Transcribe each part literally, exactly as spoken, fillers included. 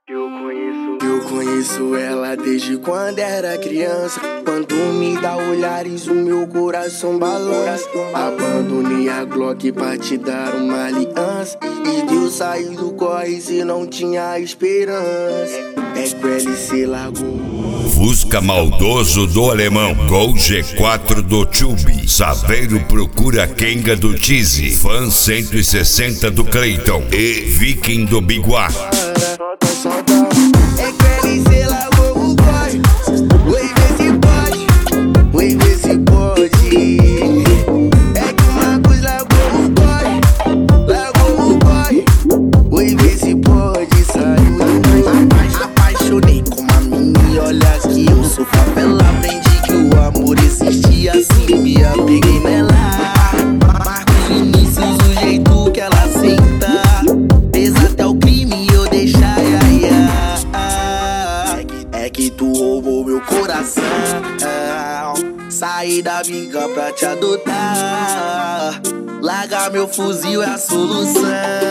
Eu conheço, eu conheço ela desde quando era criança. Quando me dá olhares, o meu coração balança. Abandonei a Glock pra te dar uma aliança. E Deus saiu do corre se não tinha esperança. É que o L C largou. Fusca maldoso do alemão, Gol G quatro do Tube, Saveiro procura Kenga do Tizi, Fan cento e sessenta do Clayton e Viking do Biguá. É que o L C largou o corre. Oi, vê se pode, oi, vê se pode. É que o Marcos largou o corre, largou o corre. Oi, vê se pode, saiu do apaixonei com uma mini, olha que eu sou favela. Aprendi que o amor existia assim, me apeguei nela. Marcos Vinícius, o jeito que ela senta, pesa até o crime eu deixar, ia, ia. É que, é que tu roubou meu coração. Saí da bica pra te adotar. Largar meu fuzil é a solução.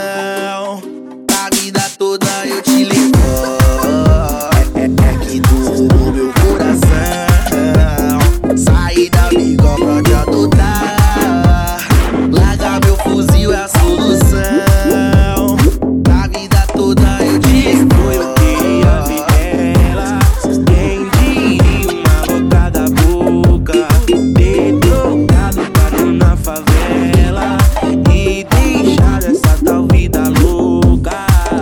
A vida toda eu te levo. É, é, é que tu roubou meu coração. Saí da bica pra te adotar. Largar meu fuzil é a solução. A vida toda eu te levo. Eu queria ver ela, quem diria uma boca da boca, ter trocado paro na favela e deixado essa tal vida louca.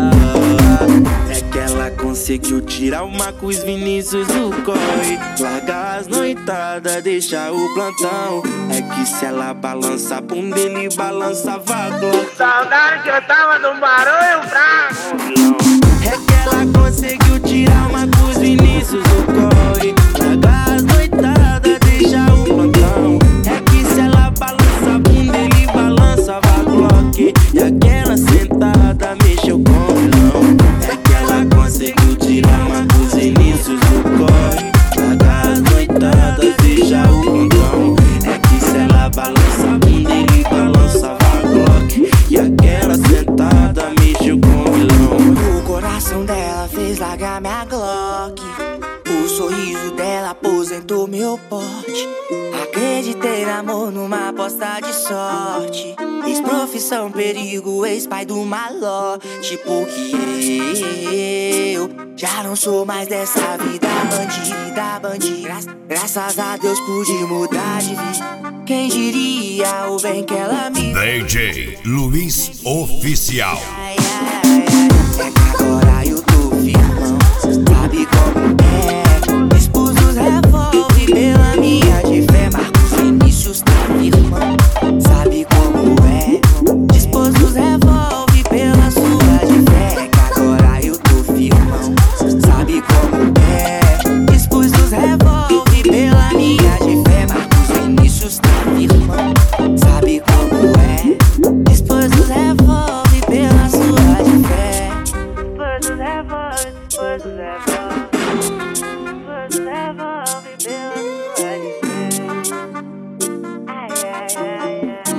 É que ela conseguiu tirar o Marcos Vinícius do corre, largar as noitadas, deixar o plantão. É que se ela balança a bunda, ele balançava a Glock. Saudade que eu tava no barulho fraco. É que ela conseguiu tirar o Marcos Vinícius do corre, largar as noitadas, deixar o plantão. É que se ela balança a bunda, ele balançava a Glock. E aquela sentada mexeu com o vilão. É que ela conseguiu tirar o Marcos Vinícius do corre, largar as noitadas, deixar o plantão. É que se ela balança a bunda, ele balançava a Glock. E aquela sentada mexeu com o vilão. O coração dela fez largar minha Glock. O sorriso dela aposentou meu porte. Acreditei no amor numa aposta de sorte. Ex-profissão, perigo, ex-pai do malote. Porque eu já não sou mais dessa vida bandida, bandida. Gra Graças a Deus pude mudar de vida. Quem diria o bem que ela me D J Luiz Oficial. Ai, ai, ai, ai. É que agora eu tô firmão, sabe como é. Expus os revólver pela minha de fé. Marcos Vinícius tá firmão, sabe como é. Dispôs os revólver pela sua de fé. É que agora eu tô firmão, sabe como é. Dispôs os revólver pela minha de fé. Marcos Vinícius tá firmão, sabe como é. Dispôs os revólver pela sua de fé. Depois dos revólver, depois dos revólver, depois dos revólver pela sua de fé. Ai, ai, ai, ai.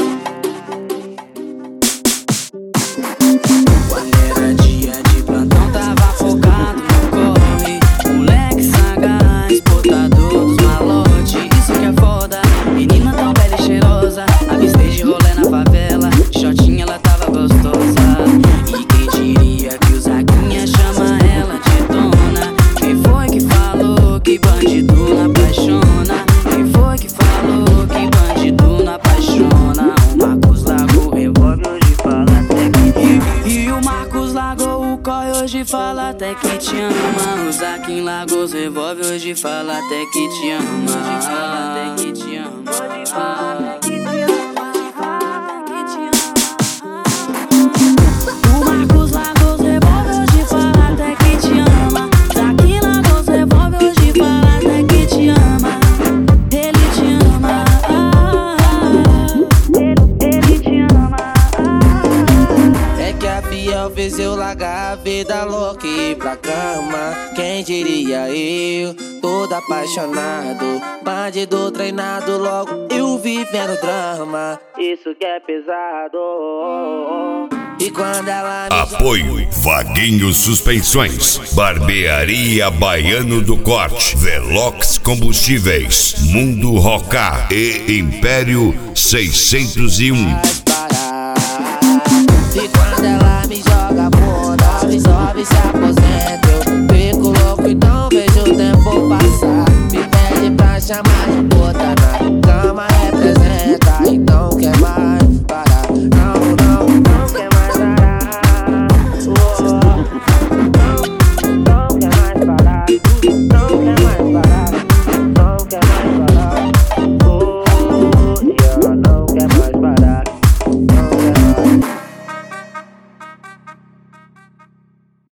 Quando era dia de plantão, tava focado no corre. Moleque sagaz, portador dos malotes. Isso que é foda, menina tão bela e cheirosa. Avistei de rolê na favela, shotinha ela tava gostosa. E quem diria que o Zaguinha chama ela de dona? Quem foi que falou que bandido não apaixona? Quem foi que falou que bandido não apaixona? O Marcos largou o revólver, hoje fala até que E, e o Marcos largou o corre, hoje fala até que te ama. O Zaquim largou os revólver, hoje fala até que te ama. Hoje fala até que te ama. Hoje fala até que te ama. O Marcos largou os revólver, hoje fala até que te ama. Zaquim largou os revólver, hoje fala até que te ama. Ele te ama, Ele te ama. É que a fiel fez eu largar a vida louca e ir pra cama. Quem diria eu, todo apaixonado, bandido treinado, logo eu vivendo drama. Isso que é pesado. E quando ela me Apoio Vaguinho Suspensões, Barbearia Baiano do Corte, Velox Combustíveis, Mundo Rocar e Império seiscentos e um.